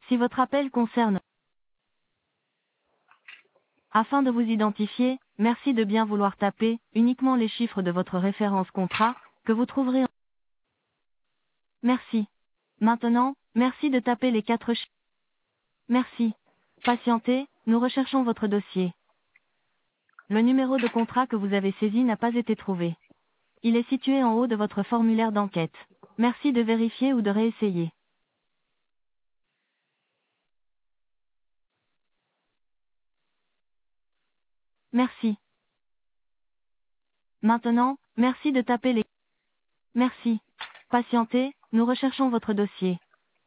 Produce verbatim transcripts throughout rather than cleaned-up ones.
Si votre appel concerne... Afin de vous identifier, merci de bien vouloir taper uniquement les chiffres de votre référence contrat, que vous trouverez en... Merci. Maintenant, merci de taper les quatre chiffres. Merci. Patientez, nous recherchons votre dossier. Le numéro de contrat que vous avez saisi n'a pas été trouvé. Il est situé en haut de votre formulaire d'enquête. Merci de vérifier ou de réessayer. Merci. Maintenant, merci de taper les... Merci. Patientez, nous recherchons votre dossier.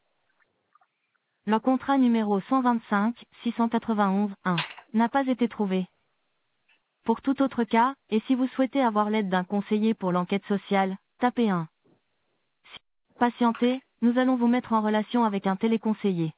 Le contrat numéro cent vingt-cinq six cent quatre-vingt-onze un n'a pas été trouvé. Pour tout autre cas, et si vous souhaitez avoir l'aide d'un conseiller pour l'enquête sociale, tapez un. Patientez, nous allons vous mettre en relation avec un téléconseiller.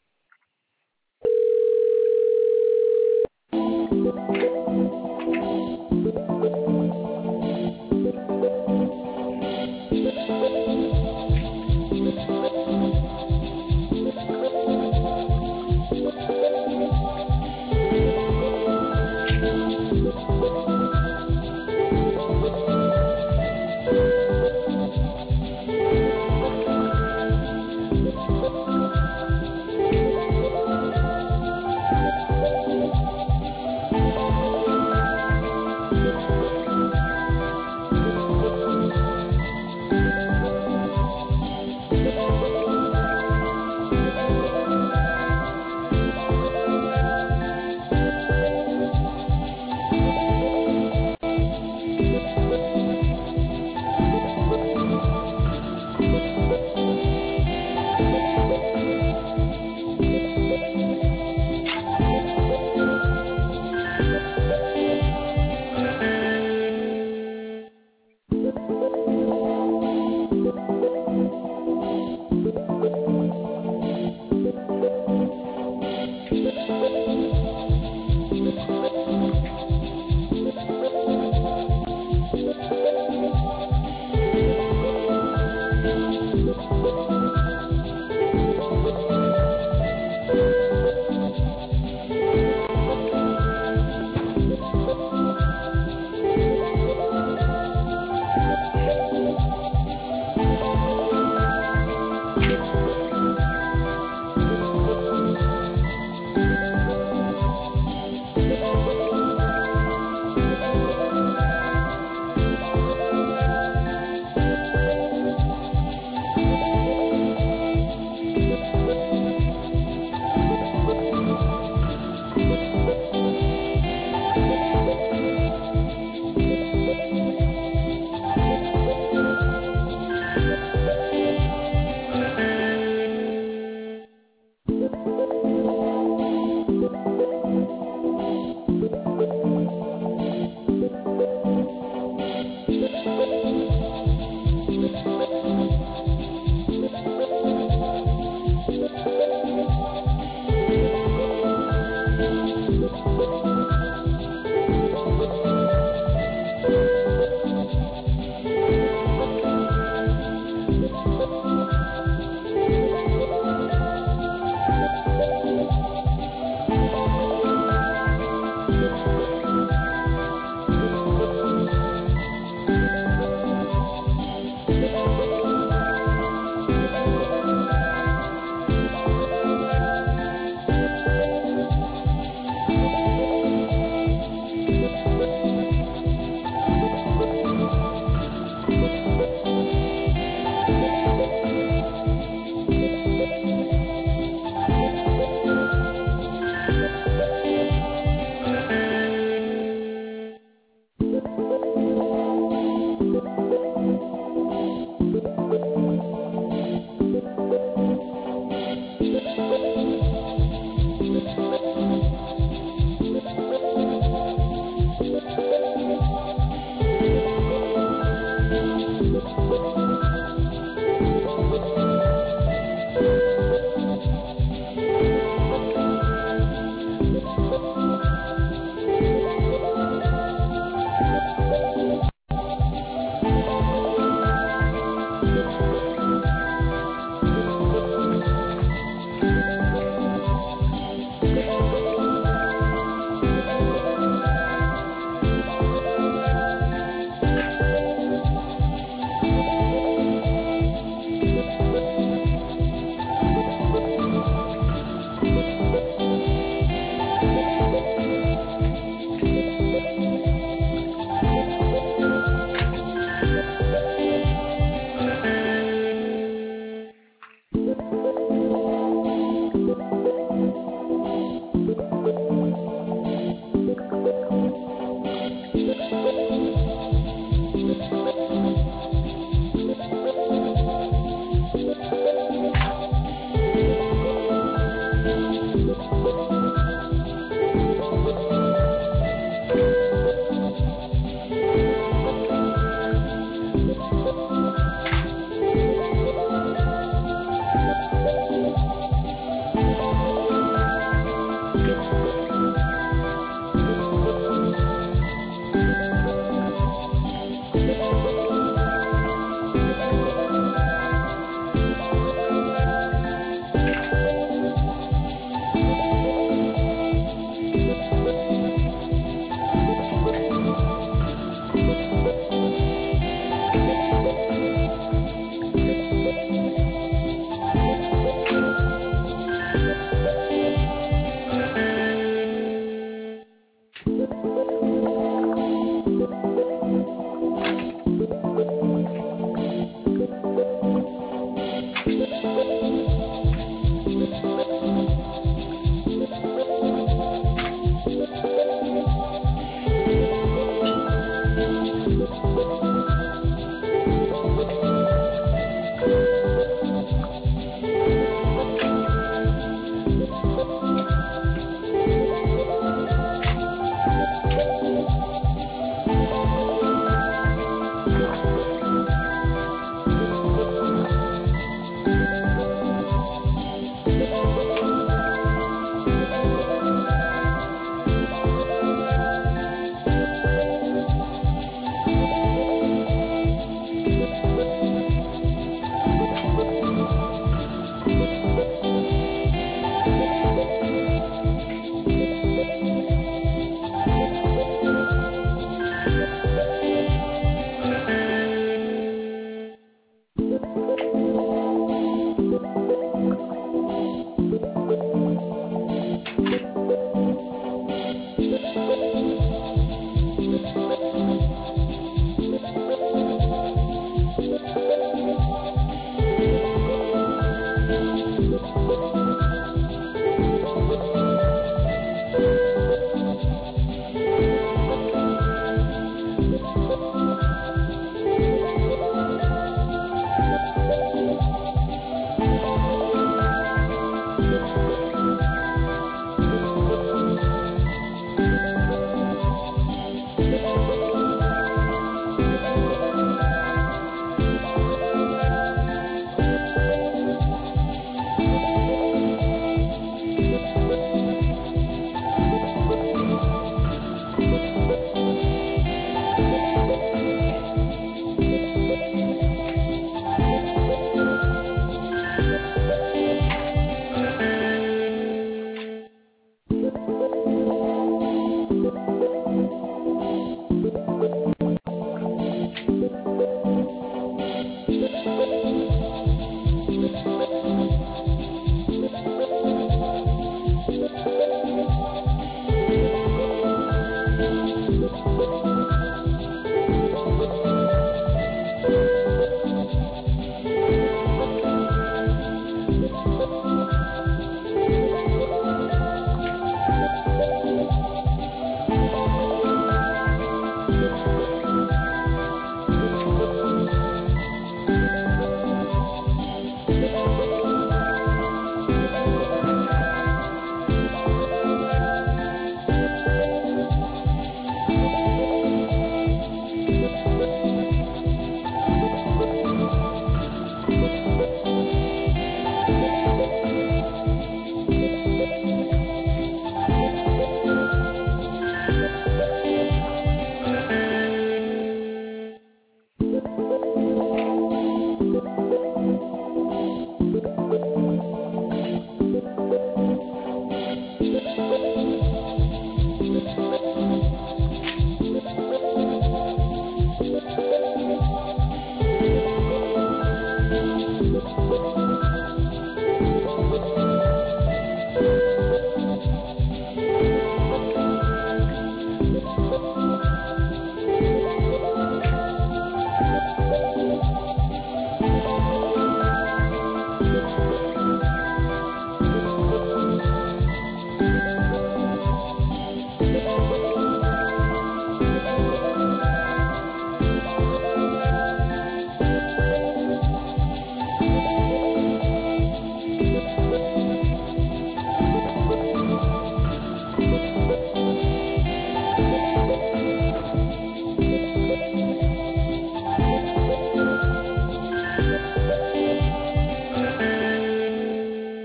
Thank you.